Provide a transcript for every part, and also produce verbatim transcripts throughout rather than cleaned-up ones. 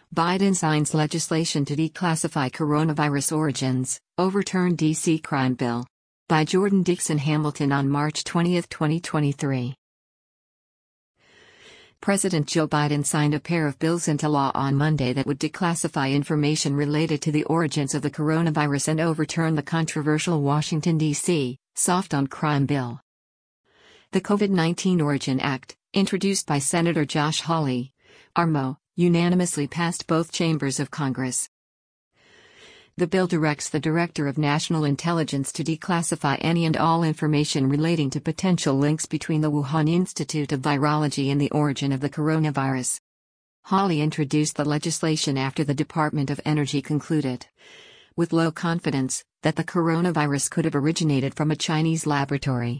Biden signs legislation to declassify coronavirus origins, overturn D C crime bill. By Jordan Dixon Hamilton on March twentieth, twenty twenty-three. President Joe Biden signed a pair of bills into law on Monday that would declassify information related to the origins of the coronavirus and overturn the controversial Washington, D C soft on crime bill. The COVID nineteen Origin Act, introduced by Senator Josh Hawley, R M O, unanimously passed both chambers of Congress. The bill directs the Director of National Intelligence to declassify any and all information relating to potential links between the Wuhan Institute of Virology and the origin of the coronavirus. Hawley introduced the legislation after the Department of Energy concluded, with low confidence, that the coronavirus could have originated from a Chinese laboratory.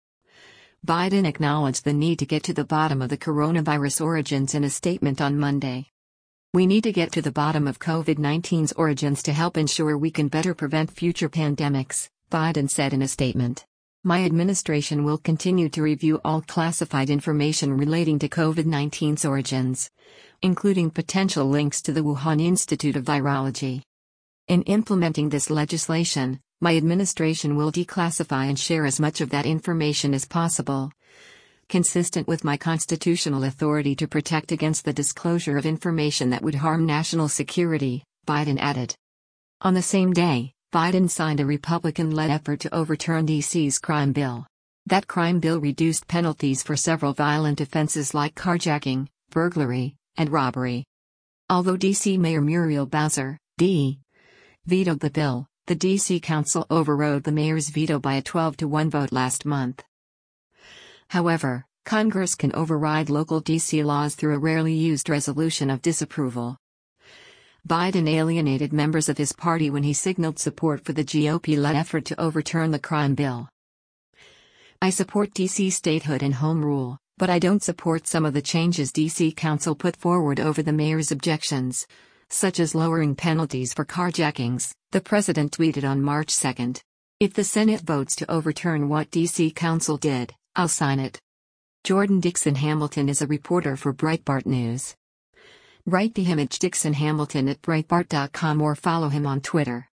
Biden acknowledged the need to get to the bottom of the coronavirus origins in a statement on Monday. "We need to get to the bottom of COVID nineteen's origins to help ensure we can better prevent future pandemics," Biden said in a statement. "My administration will continue to review all classified information relating to COVID nineteen's origins, including potential links to the Wuhan Institute of Virology. In implementing this legislation, my administration will declassify and share as much of that information as possible, consistent with my constitutional authority to protect against the disclosure of information that would harm national security," Biden added. On the same day, Biden signed a Republican-led effort to overturn D C's crime bill. That crime bill reduced penalties for several violent offenses like carjacking, burglary, and robbery. Although D C Mayor Muriel Bowser, D. vetoed the bill, the D C Council overrode the mayor's veto by a twelve to one vote last month. However, Congress can override local D C laws through a rarely used resolution of disapproval. Biden alienated members of his party when he signaled support for the G O P-led effort to overturn the crime bill. "I support D C statehood and home rule, but I don't support some of the changes D C Council put forward over the mayor's objections, such as lowering penalties for carjackings," the president tweeted on March second. "If the Senate votes to overturn what D C Council did, I'll sign it." Jordan Dixon Hamilton is a reporter for Breitbart News. Write the image Dixon Hamilton at Breitbart dot com or follow him on Twitter.